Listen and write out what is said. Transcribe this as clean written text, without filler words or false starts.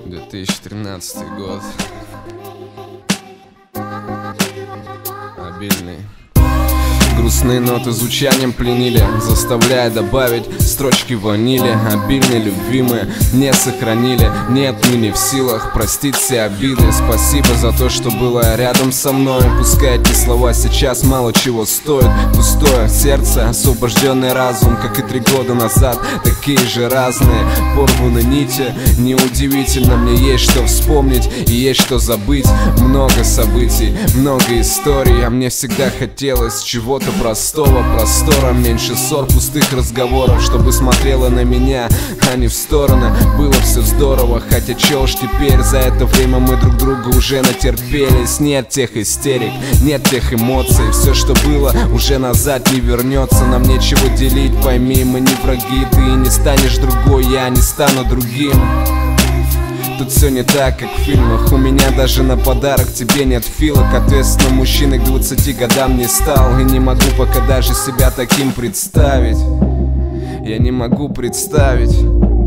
2013 год. Обильный. Грустные ноты звучанием пленили, заставляя добавить строчки ванили. Обильные любви мы не сохранили. Нет, мы не в силах простить все обиды. Спасибо за то, что было рядом со мной. Пускай эти слова сейчас мало чего стоят. Пустое сердце, освобожденный разум, как и 3 года назад, такие же разные. Порваны нити, неудивительно, мне есть что вспомнить и есть что забыть. Много событий, много историй, а мне всегда хотелось чего-то простого, простора, меньше ссор, пустых разговоров, чтобы смотрела на меня, а не в стороны. Было все здорово, хотя чё уж теперь, за это время мы друг друга уже натерпелись. Нет тех истерик, нет тех эмоций, все, что было, уже назад не вернется. Нам нечего делить, пойми, мы не враги. Ты не станешь другой, я не стану другим. Тут все не так, как в фильмах. У меня даже на подарок тебе нет филок. Ответственно, мужчиной к 20 годам не стал. И не могу пока даже себя таким представить. Я не могу представить.